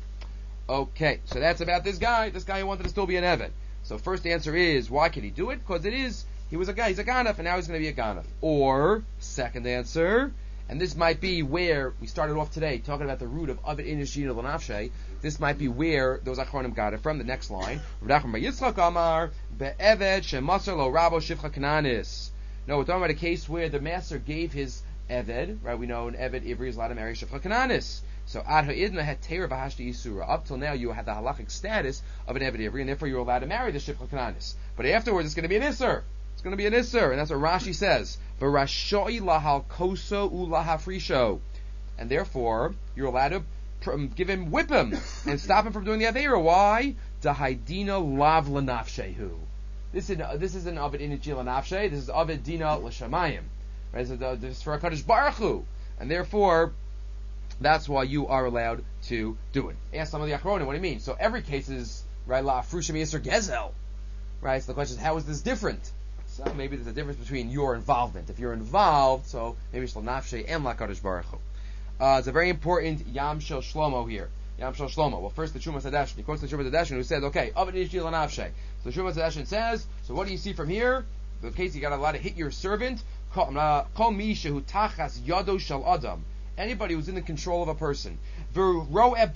Okay, so that's about this guy. This guy who wanted to still be an Eved. So first answer is, why can he do it? Because it is, he was a guy, he's a Ganef, and now he's going to be a Ganef. Or, second answer, and this might be where we started off today, talking about the root of Avid Inish Gina L'Nafshe. This might be where those Achronim got it from, the next line. Rav Nachman bar Yitzchak Amar, Be'eved shemasar lo rabo shivcha kananis. No, we're talking about a case where the master gave his Eved, right? We know an Eved Ivri is allowed to marry shivcha kananis. So ad ha'idna had teira v'hashti isura. Up till now, you had the halachic status of an Eved Ivri, and therefore you're allowed to marry the shivcha kananis. But afterwards, it's going to be an isser. It's going to be an isser, and that's what Rashi says. V'rashoi lahal koso ulahafrisho, and therefore you're allowed to pr- give him, whip him, and stop him from doing the avera. Why? Dahaidina lav lanafshehu. This is this is an Avid Inichi lanafshe. This is Avid Dina l'shamayim. Right? So the, this is for a Kadosh Baruch Hu, and therefore that's why you are allowed to do it. Ask some of the Achronim, what do you mean? So every case is, right, la frushim yisr gezel. Right, so the question is, how is this different? So maybe there's a difference between your involvement. If you're involved, so maybe it's l'nafshe and la kadosh baruch hu. Uh, it's a very important Yam Shel Shlomo here. Yam Shel Shlomo. Well, first the Shumas Hadashin. He quotes the Shumas Hadashin who says, okay, Avid Inish Gina L'Nafshe. So the Shumas Hadashin says, so what do you see from here? The case you got a lot of hit your servant. Kol mi shehu tachas yado shel adam. Anybody who's in the control of a person. And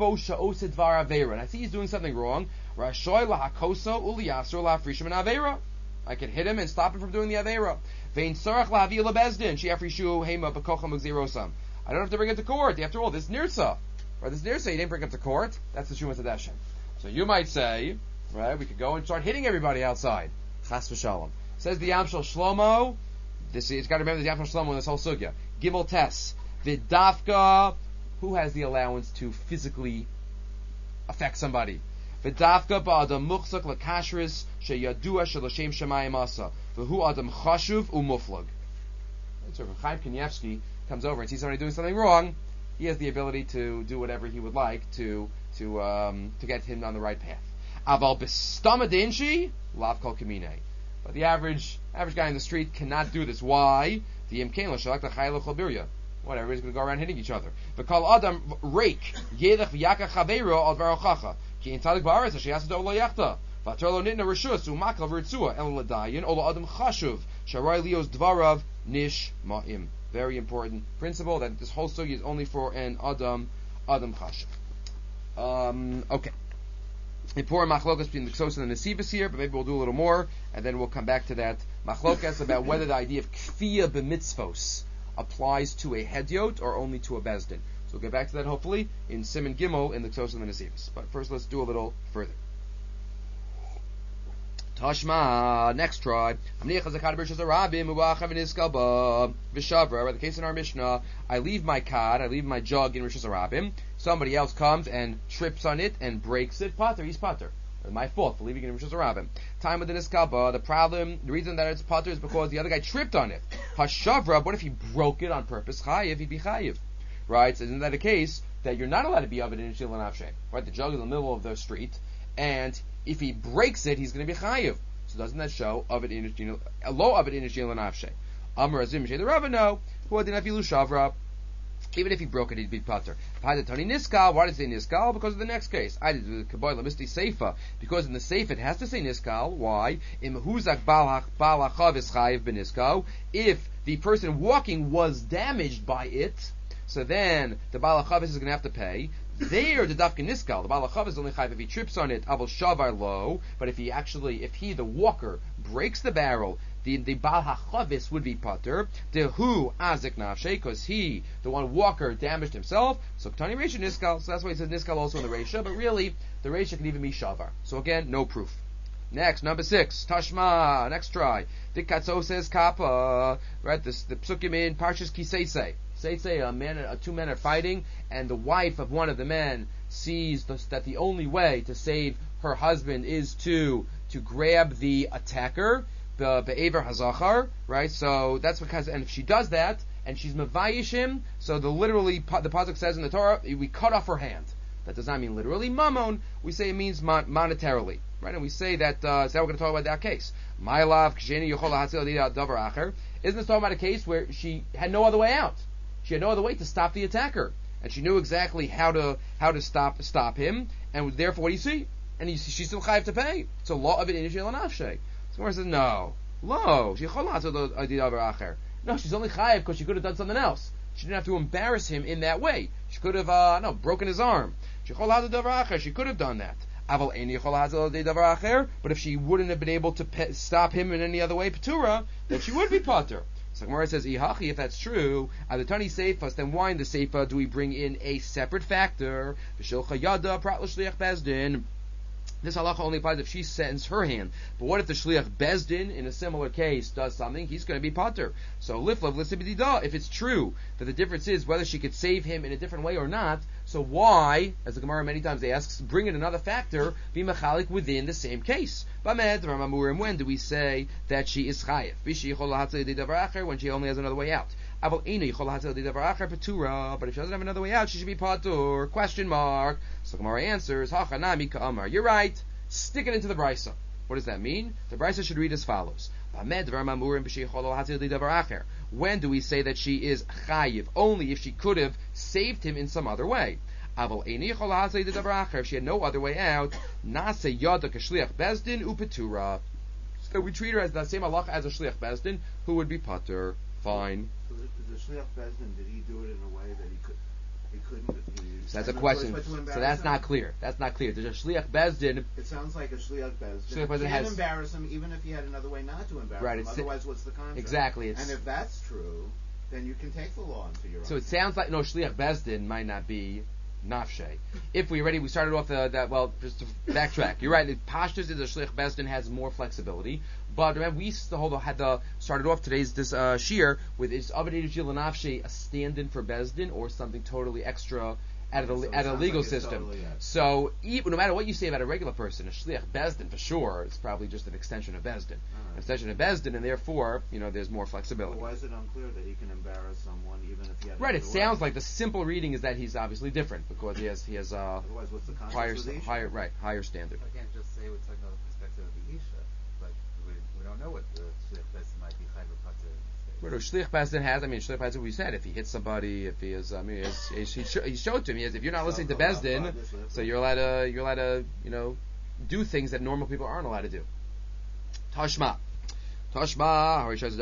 I see he's doing something wrong. I can hit him and stop him from doing the Aveira. I don't have to bring him to court. After all, this Nirsa. Right, this Nirsa, you didn't bring him to court. That's the Shumas Hadashin. So you might say, right, we could go and start hitting everybody outside. Chas v'shalom. Says the Yam Shel Shlomo. This, it's got to remember the Yam Shel Shlomo in this whole sugya. Gimel Tes. V'dafka, who has the allowance to physically affect somebody? V'dafka ba'adam muchzak l'kashris sheyadua shel-Hashem shemayim asa v'hu adam chashuv u'muflag. So when Chaim Kanievsky comes over and sees somebody doing something wrong, he has the ability to do whatever he would like to to um, to get him on the right path. Aval b'stama dinshi lav kol kamine. But the average average guy in the street cannot do this. Why? The imkein l'shalak l'chayil l'chalbirya. What, everybody's going to go around hitting each other. V'kal adam rake yedach v'yaka chaveiro al varochacha ki in tzadik ba'aretz hashiyasa do lo yachta v'atar lo nitna reshus u'makal v'ritzua el l'dayin ol adam chashuv sharai lios dvarav nish ma'im. Very important principle that this whole sugi is only for an adam adam chashuv. Um, okay. Important machlokas between the Ksos and the Nesivos here, but maybe we'll do a little more, and then we'll come back to that machlokas about whether the idea of kfiyah b'mitzvos applies to a hedyot or only to a bezdin. So we'll get back to that hopefully in Siman Gimel in the Ksos and the Nesivos. But first let's do a little further. Tashma, next try. Right, the case in our Mishnah, I leave my cod, I leave my jug in Rosh Hashanah. Somebody else comes and trips on it and breaks it. Pater, he's pater. It's my fault for leaving it in Rosh Hashanah. Time with the Niskaba, the problem, the reason that it's pater is because the other guy tripped on it. Hashavra, what if he broke it on purpose? Chayiv, he'd be chayiv. Right? So isn't that a case that you're not allowed to be of it in Shil and Avshay? Right? The jug is in the middle of the street, and if he breaks it, he's going to be chayiv. So doesn't that show of it in a low of it in Shil and Avshay? Amar Azim Shay the Rabba no, who didn't have Shavra. Even if he broke it, he'd be pater. Why did it say niskal? Because of the next case. I did the Kabbalah Misti Seifa. Because in the Seifa it has to say niskal. Why? If the person walking was damaged by it, so then the Balachavis is going to have to pay. There, the dafka niskal, the Balachav is only chayv if he trips on it, abel shavar lo. But if he actually, if he, the walker, breaks the barrel, the the Baal HaChavis would be pater. The who azik nafshe, because he, the one walker, damaged himself. So Ktani Reisha Niskal. So that's why he says Niskal also in the Reisha. But really, the Reisha can even be Shavar. So again, no proof. Next, number six, Tashma. Next try. The Katso says Kappa. Right, this, the Psukim in Parshas Kiseisei. Kiseisei, a man, a two men are fighting, and the wife of one of the men sees the, that the only way to save her husband is to to grab the attacker, the be'ever hazachar. Right, so that's because, and if she does that, and she's mevayish him, so the literally the pasuk says in the Torah, we cut off her hand. That does not mean literally mammon. We say it means mon- monetarily, right? And we say that. Uh, so now we're going to talk about that case. My love, isn't this talking about a case where she had no other way out? She had no other way to stop the attacker, and she knew exactly how to how to stop stop him. And therefore, what do you see? And you see, she's still chayav to pay. It's a law of it in Yishel Nafshe. Someone says no, lo, she no, she's only chayav because she could have done something else. She didn't have to embarrass him in that way. She could have, uh, no, broken his arm. She could have done that. But if she wouldn't have been able to pe- stop him in any other way, Petura, then she would be pater. So Gemara says, Ihachi, if that's true, Adatani Seifas, then why in the Seifa do we bring in a separate factor? This halacha only applies if she sends her hand. But what if the shliach bezdin in a similar case does something? He's going to be pater. So liflav lisibidida. If it's true that the difference is whether she could save him in a different way or not, so why, as the Gemara many times asks, bring in another factor, be mechalik within the same case? When do we say that she is chayiv? When she only has another way out. But if she doesn't have another way out, she should be patur. Question mark. So Gemara answers, Hachanami ka'amar. You're right. Stick it into the brisa. What does that mean? The brisa should read as follows. When do we say that she is chayiv? Only if she could have saved him in some other way. If she had no other way out, nase yada k'shliach bezdin upetura. So we treat her as the same halacha as a shliach bezdin, who would be patur. Fine. So the, the shliach bezdin, did he do it in a way that he could, he couldn't? He so that's a question. So that's not clear. That's not clear. There's a shliach bezdin. It sounds like a shliach bezdin. Shliach bezdin can't has, embarrass him, even if he had another way not to embarrass right, him. Otherwise, what's the contract? Exactly. And if that's true, then you can take the law into your own. So it sounds like no shliach bezdin might not be nafshe. If we already we started off the, that well just to backtrack. You're right. The pashtus is a shliach bezdin has more flexibility. But remember, we used to hold had the started off today's this uh, shir with is avadei shil nafshe a stand-in for bezdin or something totally extra at a, so at a legal like system. Totally, yeah. So even, no matter what you say about a regular person, a shliach bezdin for sure is probably just an extension of bezdin, right. an extension of bezdin, and therefore you know there's more flexibility. Well, why is it unclear that he can embarrass someone even if he had Right. It another sounds way? like the simple reading is that he's obviously different because he has he has uh, Otherwise, what's the context higher of the issue? higher right higher standard. I can't just say we're talking about the perspective of the Isha, but we, we don't know what the Shliach Bezdin might be chayv or pater. What a shliach bezdin has, I mean, shliach bezdin, we said, if he hits somebody, if he is, I mean, he, he, he showed to me, is if you're not listening to bezdin, so you're allowed to, you're allowed to, you know, do things that normal people aren't allowed to do. Tashma. Tashma,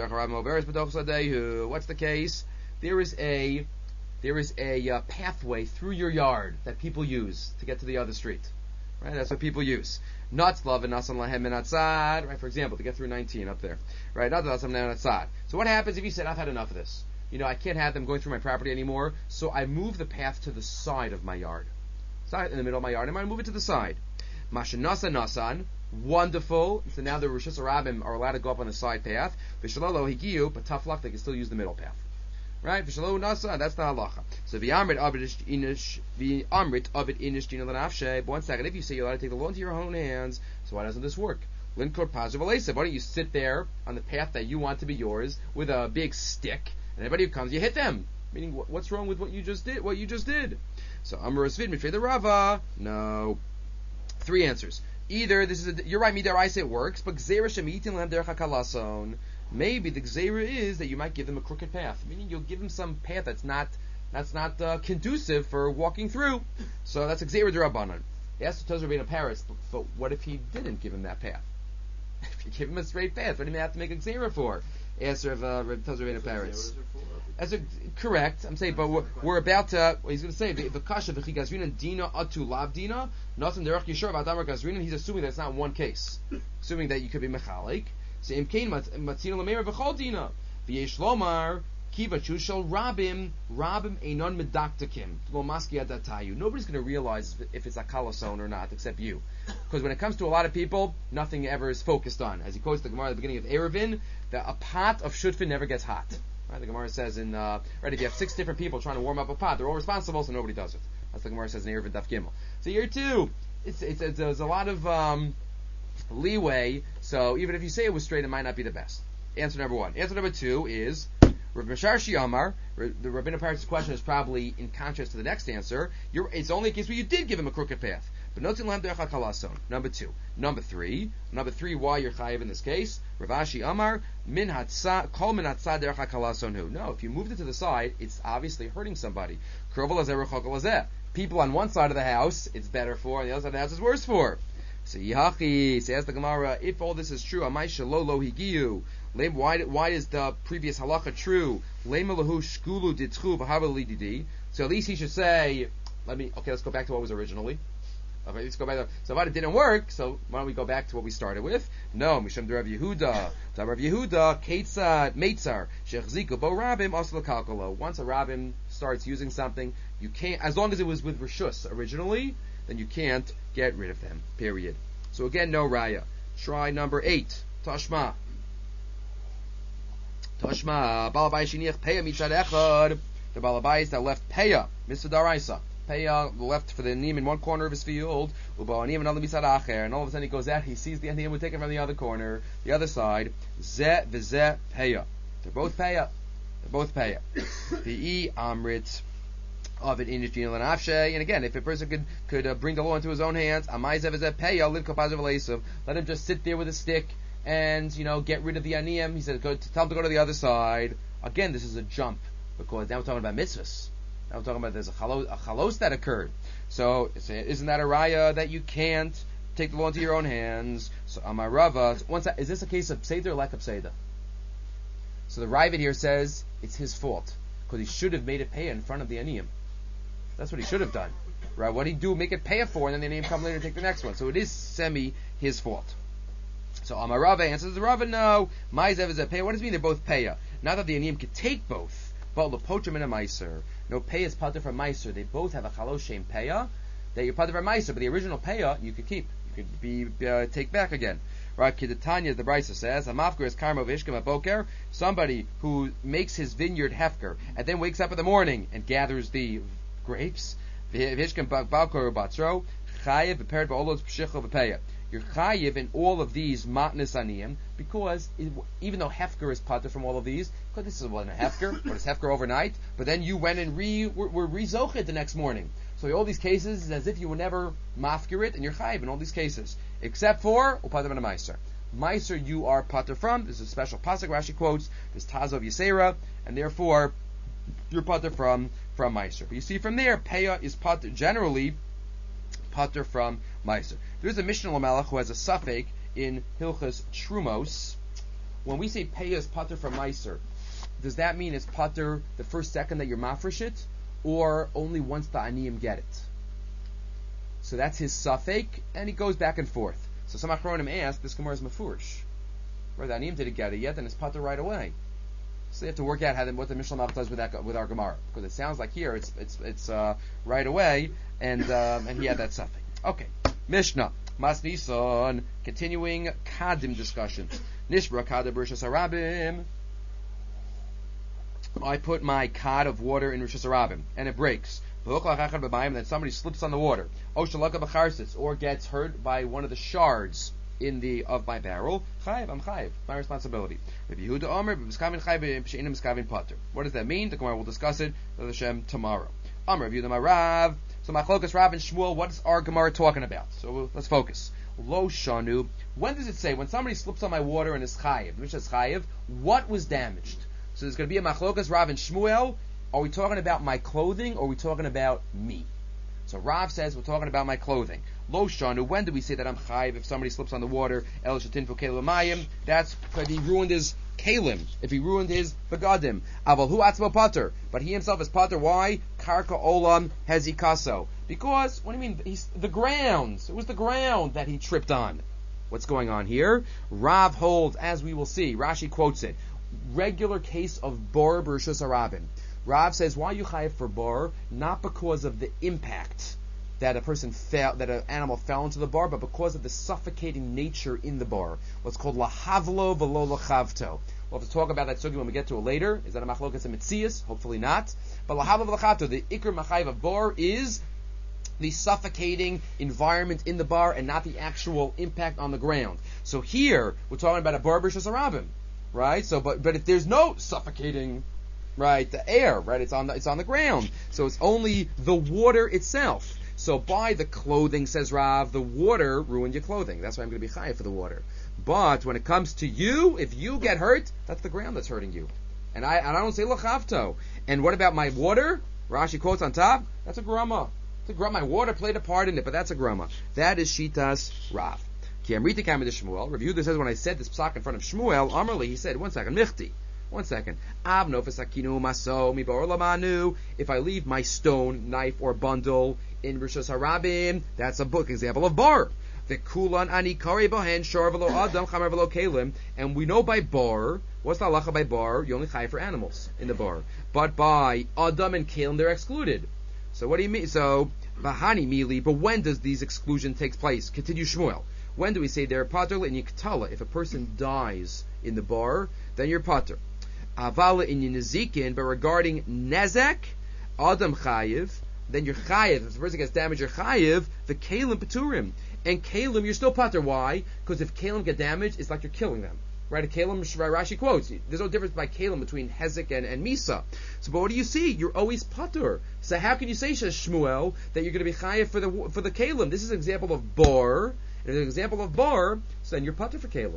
what's the case? There is a, there is a uh, pathway through your yard that people use to get to the other street. Right? That's what people use. Natzlav and Nasan Lahem and Atzad, right? For example, to get through nineteen up there, right? Natzlav and Atzad. So what happens if you said, I've had enough of this? You know, I can't have them going through my property anymore, so I move the path to the side of my yard. It's not in the middle of my yard, and I move it to the side. Mashanasa Nasan, wonderful. So now the Rosh Hashanah are allowed to go up on the side path. Vishalalo Higiyu, but tough luck, they can still use the middle path. Right? V'shalom nasa, that's the halacha. So v'amrit of it inish, v'amrit of it inish dina l'nafshe. But one second, if you say you're allowed to take the law into your own hands, so why doesn't this work? Linkor paziv aleisav. Why don't you sit there on the path that you want to be yours with a big stick, and everybody who comes, you hit them. Meaning, what's wrong with what you just did? What you just did? So amar asvid mitrei the rava. No. Three answers. Either this is a, you're right, midaraisa it works, but gzeira shemitin lehem derech hakalason. Maybe the gzeira is that you might give them a crooked path, meaning you'll give them some path that's not that's not uh, conducive for walking through. So that's a gzeira d'Rabbanan. He asked Tozer Rabbeinu Paris, but, but what if he didn't give him that path? If you give him a straight path, what do you have to make a gzeira for? Answer of uh, Tozer Rabbeinu Paris. As a correct, I'm saying, but we're, we're about to. Well, he's going to say the kasha v'chigazrinan dina atu lav dina nothing derech yishor v'adamar gazrinan. He's assuming that it's not one case, assuming that you could be mechalik. So imkein matzina lameir b'chol dina. V'yesh lomar kiva chushal rabim rabim einon medaktakim lo maski adatayu. Nobody's going to realize if it's a kalason or not, except you, because when it comes to a lot of people, nothing ever is focused on. As he quotes the Gemara at the beginning of Erevin, that a pot of shutfin never gets hot. Right? The Gemara says in uh, right, if you have six different people trying to warm up a pot, they're all responsible, so nobody does it. That's the Gemara says in Erevin Daf Gimel. So here too, it's, it's, it's there's a lot of um, leeway. So even if you say it was straight, it might not be the best. Answer number one. Answer number two is Rav Misharshi Amar. The Rabbinu Parash's question is probably in contrast to the next answer. You're, it's only a case where you did give him a crooked path. But notin lam derech hakalason. Number two. Number three. Number three. Why you're chayiv in this case? Rav Ashi Amar min hatsa kol min hatsa derech hakalason hu. No, if you moved it to the side, it's obviously hurting somebody. Krovel hazeh rechok hazeh. People on one side of the house, it's better for, and the other side of the house is worse for. So Yihachi says the Gemara, if all this is true, Amai Shalo Lo Higiyu. Why why is the previous halacha true? Lema Lahu Shkulu Ditchu V'Havali Didi. So at least he should say, let me okay, let's go back to what was originally. Okay, let's go back to, so if it didn't work, so why don't we go back to what we started with? No, Misham Rav Yehuda. Rav Yehuda, Ketzad Meitzar, Shechziku Bo Rabim Asla Kalkalo. Once a Rabim starts using something, you can't, as long as it was with Rishus originally, then you can't get rid of them. Period. So again, no raya. Try number eight. Tashma. Tashma. Balabay shiniach peya mitzad echad. The balabay that left peya, Mister Daraisa. Peya left for the anim in one corner of his field. Uba anim another mitzad acher. And all of a sudden he goes out. He sees the anim. We take it from the other corner, the other side. Zeh v'zeh peya. They're both peya. They're both peya. The amrit. Of it in and again, if a person could could uh, bring the law into his own hands, let him just sit there with a stick and you know get rid of the aniyim. He said, go to, tell him to go to the other side. Again, this is a jump because now we're talking about mitzvahs. Now we're talking about there's a chalos, a chalos that occurred. So isn't that a raya that you can't take the law into your own hands? So Amarava, once is this a case of pseidah or lack of pseidah? So the Ravid here says it's his fault because he should have made it pay in front of the aniyim. That's what he should have done. Right? What did he do? Make it pay for, and then the name come later and take the next one. So it is semi his fault. So Amarava answers the Rava, no. Maizev is a pay. What does it mean they're both paya? Not that the aniyim could take both, but lepochim and a meiser. No, pay is pater from meiser. They both have a chalos shem paya that you're pater from meiser, but the original paya you could keep. You could be uh, take back again. Right? Kidatanya, the Brisa says, Hamafker is karma vishkim aboker. Somebody who makes his vineyard hefker and then wakes up in the morning and gathers the grapes. You're chayiv in all of these matnas aniyim because it, even though hefker is pater from all of these, because this is one a hefker, but it's hefker overnight. But then you went and re were, were rezochet the next morning. So in all these cases, it's as if you were never mafkir it, and you're chayiv in all these cases, except for upater and a meiser. Meiser you are pater from. There's a special pasuk Rashi quotes. There's Tazov Yisera, and therefore you're pater from. From Meiser. But you see from there, Peya is pater, generally pater from Meiser. There's a Mishnah Lamelech who has a suffix in Hilchas Trumos. When we say Peya is pater from Meiser, does that mean it's pater the first second that you're mafresh it, or only once the aniyim get it? So that's his suffix, and he goes back and forth. So some Achronim ask, this Gemara is mafurish. Right, the aniyim didn't get it yet, then it's pater right away. So they have to work out how the, what the Mishnah Malach does with that with our Gemara, because it sounds like here it's it's it's uh, right away, and um, and he had that suffix. Okay, Mishnah Mas Nisan, continuing Kadim discussions. Nishbra Kadim Rishas Harabim. I put my cod of water in Rishas Harabim, and it breaks. And then somebody slips on the water, or gets hurt by one of the shards in the of my barrel. Chayiv, I'm chayiv. My responsibility. What does that mean? The Gemara will discuss it with Hashem tomorrow. Amr, review the Marav. So Machlokas Rav and Shmuel. What is our Gemara talking about? So we'll, let's focus. Lo shanu. When does it say when somebody slips on my water and is chayiv? Which is chayiv? What was damaged? So there's going to be a Machlokas Rav and Shmuel. Are we talking about my clothing or are we talking about me? So Rav says we're talking about my clothing. Lo shanu. When do we say that I'm chayiv if somebody slips on the water? El shatin for kelim mayim. That's because he ruined his kalim. If he ruined his begadim. Aval hu atzmo pater. But he himself is pater. Why? Karka olam hezikaso. Because what do you mean? He's the ground. It was the ground that he tripped on. What's going on here? Rav holds, as we will see, Rashi quotes it, regular case of bar b'rishus harabim. Rav says, why are you chayiv for bar? Not because of the impact that a person fell, that an animal fell into the bar, but because of the suffocating nature in the bar. What's called lahavlo v'lo lachavto. We'll have to talk about that sugi when we get to it later. Is that a machlokas and mitzias? Hopefully not. But lahavlo v'lachavto, the ikr machayiv of bar is the suffocating environment in the bar and not the actual impact on the ground. So here, we're talking about a bar b'rishus harabim, right? So, but but if there's no suffocating, right, the air, right, it's on the, it's on the ground. So it's only the water itself. So by the clothing, says Rav, the water ruined your clothing. That's why I'm going to be chayav for the water. But when it comes to you, if you get hurt, that's the ground that's hurting you. And I and I don't say lachavto. And what about my water? Rashi quotes on top, that's a grama. It's a grama. My water played a part in it, but that's a grama. That is Shitas Rav. Ki amrita kamid Shmuel. Review this says when I said this psak in front of Shmuel, Amarli, he said, one second, michti. One second. Avno v'sakinu maso mi ba'or lamanu. If I leave my stone, knife, or bundle in Rishos Harabim, that's a book example of bar. V'kulan ani kari bohen shor v'lo adam chamar v'lo kelim. And we know by bar, what's the halacha by bar? You only chai for animals in the bar. But by adam and kelim, they're excluded. So what do you mean? So, bahani mili, but when does these exclusion take place? Continue Shmuel. When do we say they're pater in yiktala? If a person dies in the bar, then you're pater. Avala in nezikin, but regarding nezek, adam chayiv, then you're chayiv. If the person gets damaged, you're chayiv. The kalim peturim, and kalim you're still pater. Why? Because if kalim get damaged, it's like you're killing them. Right? A kalim, Rashi quotes. There's no difference by kalim between hezek and, and misa. So, but what do you see? You're always pater. So how can you say, says Shmuel, that you're going to be chayiv for the for the kalim? This is an example of bar. And an example of bar, so then you're pater for kalim.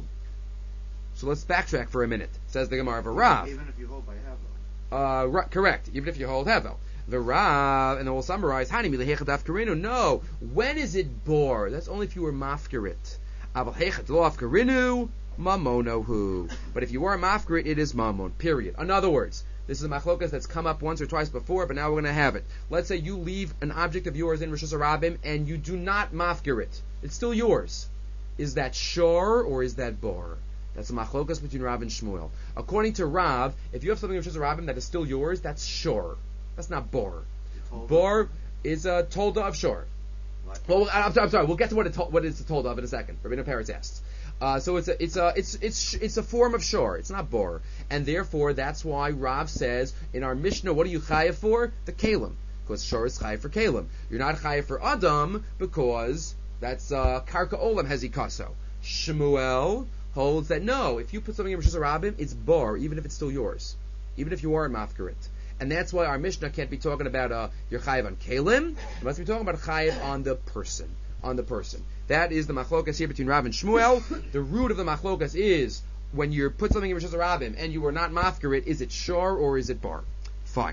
So let's backtrack for a minute. Says the Gemara of a Rav. Even if you hold by Hevel. Uh, right, correct. Even if you hold Hevel. The Rav, and then we'll summarize. Hani milehechadav karinu. No. When is it bor? That's only if you were mafkarit. Aval hechad lo afkarinu mamonohu. But if you were mafkarit, it is mamon. Period. In other words, this is a machlokas that's come up once or twice before, but now we're going to have it. Let's say you leave an object of yours in Rishus Harabim and you do not mafkir it. It's still yours. Is that shor or is that bor? That's a machlokas between Rav and Shmuel. According to Rav, if you have something in Rishus Harabim that is still yours, that's shor. That's not bor. Bor is a tolda of shor. Well, I'm sorry, I'm sorry. We'll get to what it to, what it's a tolda of in a second. Rabbeinu Peretz asks. Uh, so it's a it's a it's it's it's a form of shor. It's not bor, and therefore that's why Rav says in our Mishnah, what are you chayav for? The kalim, because shor is chayav for kalim. You're not chayav for adam because that's uh, karka olam hezikaso. Shmuel holds that no, if you put something in Rishus Harabim, it's bar, even if it's still yours, even if you are a mafkarit. And that's why our Mishnah can't be talking about uh, your chayiv on kalim. It must be talking about chayiv on the person, on the person. That is the machlokas here between Rav and Shmuel. The root of the machlokas is when you put something in Rishus Harabim and you are not mafkarit, is it shor or is it bar? Fine.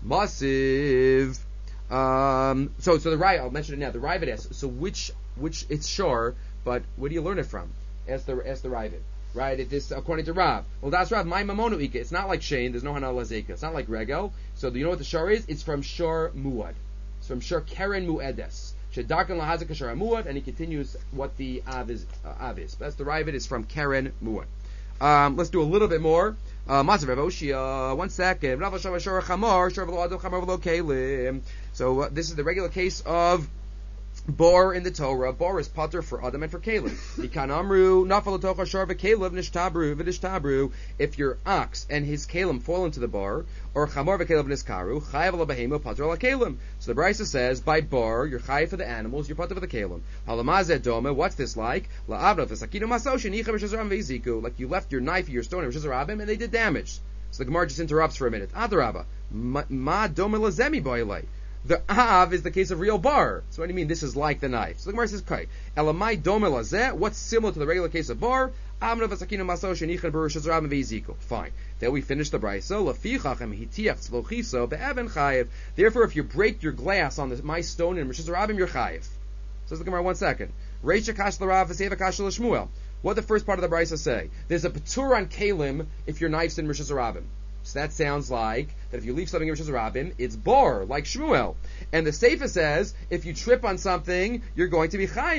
Masiv. Um, so, so the Raya, I'll mention it now. The Ravid asks, so which, which it's shor, but where do you learn it from? Ask the, ask the Ravid. Right? It is according to Rav. Well, that's Rav. My mamono ika. It's not like Shane. There's no hanal lazeka. It's not like regel. So you know what the shor is? It's from shor muad. It's from shor keren muedes. Shedarkan lahazaka shor muad, and he continues what the av is. Uh, av is. That's the Ravid is from keren muad. Um, let's do a little bit more. Maser Rav Oshia. One second. Rav Shor Shor Chamor Shor V'lo Adam Chamor V'lo Kelim. So uh, this is the regular case of Bor in the Torah. Bor is pater for Adam and for Caleb. Ikan Amru, Nafal Tocha Shar v'Kaleb Nishtabru v'Nishtabru. If your ox and his Kalem fall into the bar, or Chamor v'Kaleb Niskaru, Chayav ala Behemo pater ala Kalem. So the Brisa says, by Bor, you're Chayav for the animals, you're pater for the Kalem. Halamazeh Dome, what's this like? La'avna v'Sakinu Masoshin Yicha v'Shazaram v'Yiziku. Like you left your knife or your stone in Shazarabim and they did damage. So the Gemara just interrupts for a minute. Adarabba, Ma Dome Lazemi Boilei. The av is the case of real bar. So what do you mean this is like the knife? So the Gemara says, "Kai, elamai domel azeh." What's similar to the regular case of bar? Amna v'sakina maso shenichan berushas rabim v'yiziko. Fine. Then we finish the brayso. Lafichachem hitiach tzlochiso be'evan chayev. Therefore, if you break your glass on the, my stone in Rishus Harabim, you're chayev. Says the Gemara. One second. Reisha kash l'rav v'seva kash l'shmuel. What did the first part of the brayso say? There's a patur on kalim if your knife's in Rishus Harabim. So that sounds like that if you leave something in Rishus Harabim, it's bar, like Shmuel. And the Seifa says, if you trip on something, you're going to be chayiv.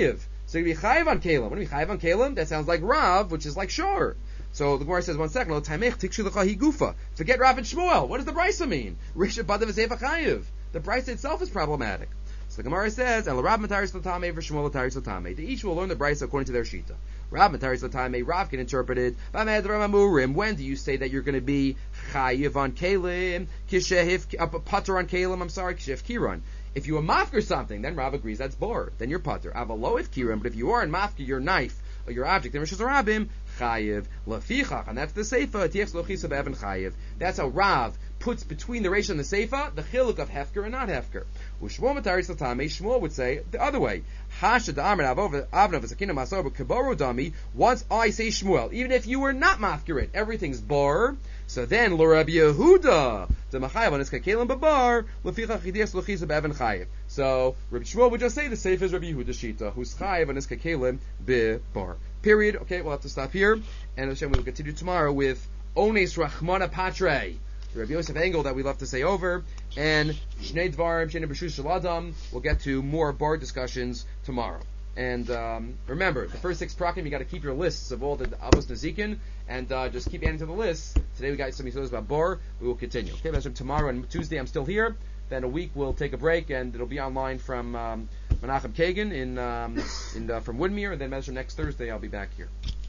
So you're going to be chayiv on kalim. What do you mean chayiv on kalim? That sounds like Rav, which is like shor. So the Gemara says, one second, Lo taimech tikshu lecha gufa. Forget Rav and Shmuel. What does the brisa mean? Risha badav v'zeifa chayiv. The brisa itself is problematic. So the Gemara says, and Rav mataris l'tamei v'Shmuel mataris l'tamei. They each will learn the brisa according to their shita. Rav mataris l'tamei. Rav can interpret it. When do you say that you're going to be chayiv on kalim? Kishehif uh, pater on kalim. I'm sorry, kishehif kiran. If you are mafker something, then Rav agrees that's bar. Then you're pater. Avaloif kiran. But if you are in mafker your knife or your object, then Rishus Rabim chayiv lafichach, and that's the seifa. Tiech lochisa be'evan chayiv. That's how Rav puts between the Reish and the Seifa the chiluk of hefker and not hefker. Ushmuel mataris l'tamei. Shmuel would say the other way. Hasha da'amar avnav v'sakina masor b'kaboro dami. Once I say Shmuel, even if you were not mafker it, everything's bar. So then l'Rabbi Yehuda the machayev on his kakelim babar l'fichach chidias l'chisa be'evan chayiv. So Rabbi Shmuel would just say the Seifa is Rabbi Yehuda shita, who's chayiv on his kakelim be'bar. Period. Okay, we'll have to stop here, and Hashem will continue tomorrow with Ones Rachmana Patre, the Rabbi Yosef Engel that we love to say over, and Shnei Dvarim Shnei B'Shus Shel Adam. We'll get to more bar discussions tomorrow. And um, remember, the first six prakim, you got to keep your lists of all the Avos Nezikin, and uh, just keep adding to the list. Today we got some mitzvahs about bar. We will continue. Okay, Hashem, tomorrow and Tuesday I'm still here. Then a week we'll take a break, and it'll be online from um, Menachem Kagan in, um, in uh, from Woodmere, and then Hashem, next Thursday I'll be back here.